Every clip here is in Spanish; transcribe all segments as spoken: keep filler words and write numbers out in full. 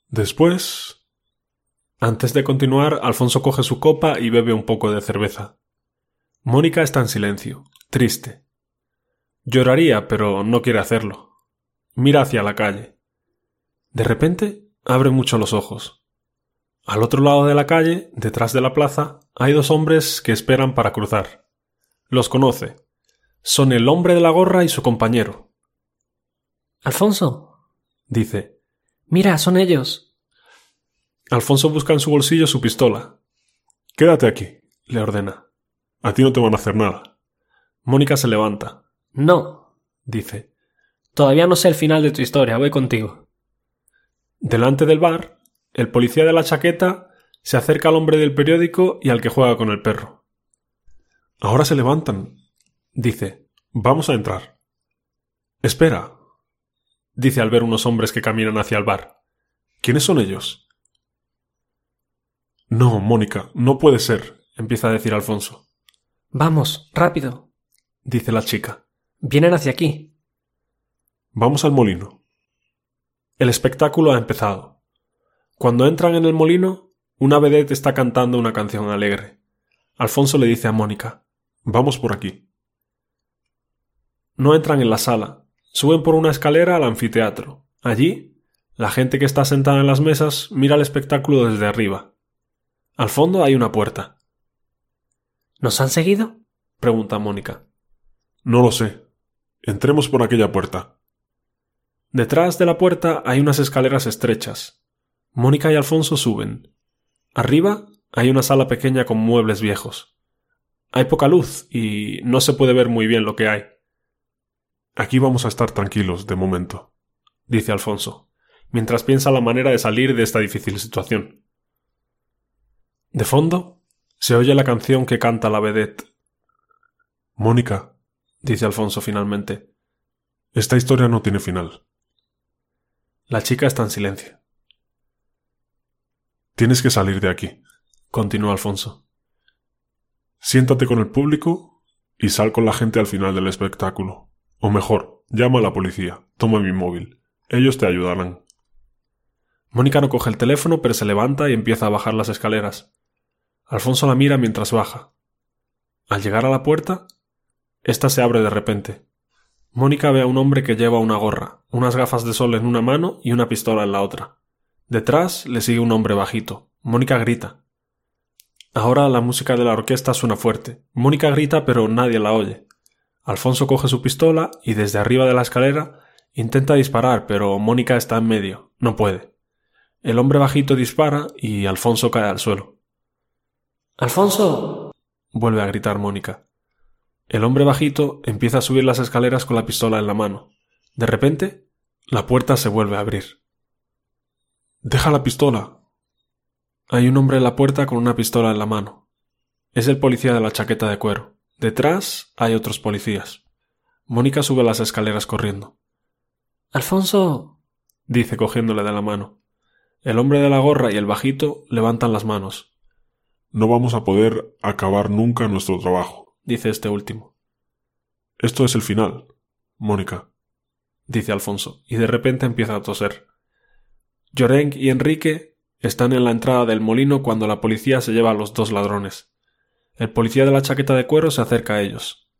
Después... Antes de continuar, Alfonso coge su copa y bebe un poco de cerveza. Mónica está en silencio, triste. Lloraría, pero no quiere hacerlo. Mira hacia la calle. De repente, abre mucho los ojos. Al otro lado de la calle, detrás de la plaza, hay dos hombres que esperan para cruzar. Los conoce. Son el hombre de la gorra y su compañero. «Alfonso», dice. «Mira, son ellos». Alfonso busca en su bolsillo su pistola. «Quédate aquí», le ordena. «A ti no te van a hacer nada». Mónica se levanta. «No», dice. «Todavía no sé el final de tu historia, voy contigo». Delante del bar, el policía de la chaqueta se acerca al hombre del periódico y al que juega con el perro. «Ahora se levantan», dice. «Vamos a entrar». «Espera», dice al ver unos hombres que caminan hacia el bar. «¿Quiénes son ellos?» «No, Mónica, no puede ser», empieza a decir Alfonso. «Vamos, rápido», dice la chica. «Vienen hacia aquí». «Vamos al molino». El espectáculo ha empezado. Cuando entran en el molino, una vedette está cantando una canción alegre. Alfonso le dice a Mónica: «Vamos por aquí». No entran en la sala. Suben por una escalera al anfiteatro. Allí, la gente que está sentada en las mesas mira el espectáculo desde arriba. Al fondo hay una puerta. ¿Nos han seguido?, pregunta Mónica. No lo sé. Entremos por aquella puerta. Detrás de la puerta hay unas escaleras estrechas. Mónica y Alfonso suben. Arriba hay una sala pequeña con muebles viejos. Hay poca luz y no se puede ver muy bien lo que hay. Aquí vamos a estar tranquilos, de momento, dice Alfonso, mientras piensa la manera de salir de esta difícil situación. De fondo, se oye la canción que canta la vedette. Mónica, dice Alfonso finalmente, esta historia no tiene final. La chica está en silencio. Tienes que salir de aquí, continúa Alfonso. Siéntate con el público y sal con la gente al final del espectáculo. O mejor, llama a la policía, toma mi móvil. Ellos te ayudarán. Mónica no coge el teléfono, pero se levanta y empieza a bajar las escaleras. Alfonso la mira mientras baja. Al llegar a la puerta, ésta se abre de repente. Mónica ve a un hombre que lleva una gorra, unas gafas de sol en una mano y una pistola en la otra. Detrás le sigue un hombre bajito. Mónica grita. Ahora la música de la orquesta suena fuerte. Mónica grita, pero nadie la oye. Alfonso coge su pistola y desde arriba de la escalera intenta disparar, pero Mónica está en medio. No puede. El hombre bajito dispara y Alfonso cae al suelo. «¡Alfonso!», vuelve a gritar Mónica. El hombre bajito empieza a subir las escaleras con la pistola en la mano. De repente, la puerta se vuelve a abrir. «¡Deja la pistola!». Hay un hombre en la puerta con una pistola en la mano. Es el policía de la chaqueta de cuero. Detrás hay otros policías. Mónica sube las escaleras corriendo. «¡Alfonso!», dice cogiéndole de la mano. El hombre de la gorra y el bajito levantan las manos. No vamos a poder acabar nunca nuestro trabajo, dice este último. Esto es el final, Mónica, dice Alfonso, y de repente empieza a toser. Llorenc y Enrique están en la entrada del molino cuando la policía se lleva a los dos ladrones. El policía de la chaqueta de cuero se acerca a ellos.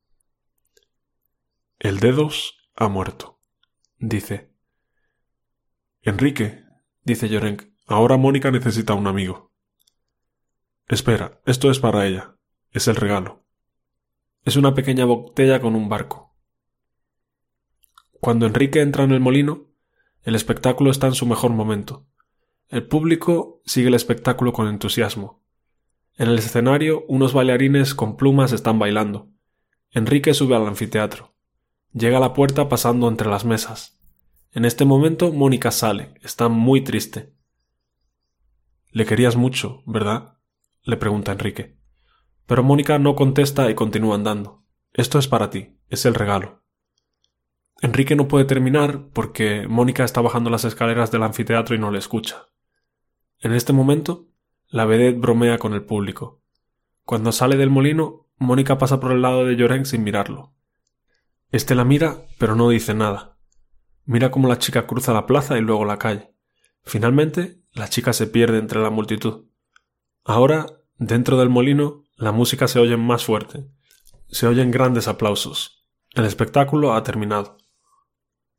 El Dedos ha muerto, dice. Enrique, dice Llorenc, ahora Mónica necesita un amigo. Espera, esto es para ella. Es el regalo. Es una pequeña botella con un barco. Cuando Enrique entra en el molino, el espectáculo está en su mejor momento. El público sigue el espectáculo con entusiasmo. En el escenario, unos bailarines con plumas están bailando. Enrique sube al anfiteatro. Llega a la puerta pasando entre las mesas. En este momento, Mónica sale. Está muy triste. «Le querías mucho, ¿verdad?», le pregunta Enrique. Pero Mónica no contesta y continúa andando. «Esto es para ti. Es el regalo». Enrique no puede terminar porque Mónica está bajando las escaleras del anfiteatro y no le escucha. En este momento, la vedette bromea con el público. Cuando sale del molino, Mónica pasa por el lado de Llorenc sin mirarlo. Este la mira, pero no dice nada. Mira cómo la chica cruza la plaza y luego la calle. Finalmente, La chica se pierde entre la multitud. Ahora, dentro del molino, la música se oye más fuerte. Se oyen grandes aplausos. El espectáculo ha terminado.